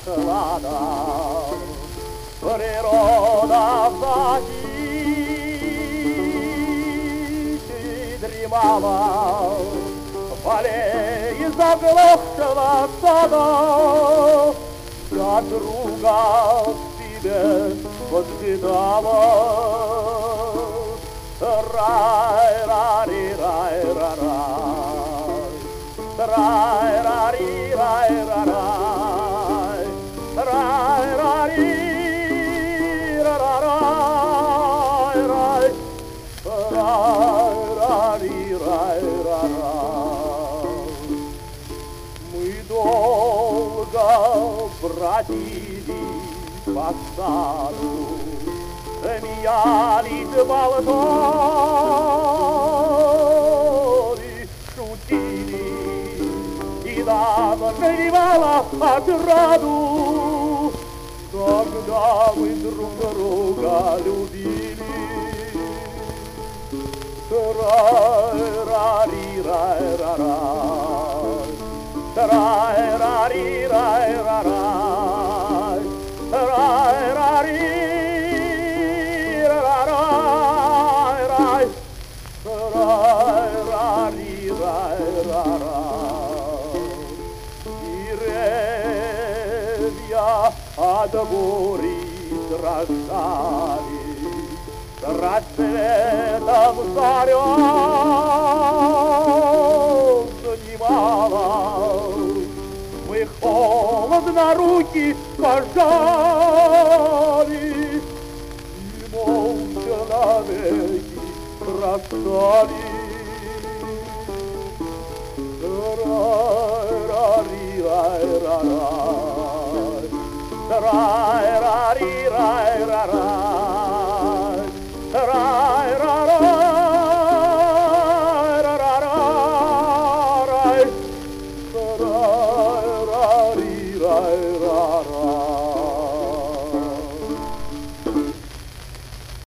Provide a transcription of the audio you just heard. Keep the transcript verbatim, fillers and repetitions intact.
прохлада, природа в защите дремала, полей заглохшего сада, за друга тебе подсчитала. Рай-ра-ри-рай-ра-рай, рай-ра-ри-рай-ра-рай, рай-ра-ри-ра-рай, рай-ра-ри-рай-ра-рай. Мы долго бродили по саду, смеялись, болтали, шутили, и нам навевала отраду, когда мы друг друга любили. Рай-ра-ри-рай-ра-рай, рай-ра-ри-рай-ра-рай, рай-ра-ри. Деревья от бури дрожали, с рассветом зарем немало. Мы холодно руки пожали и молча навеки расстались.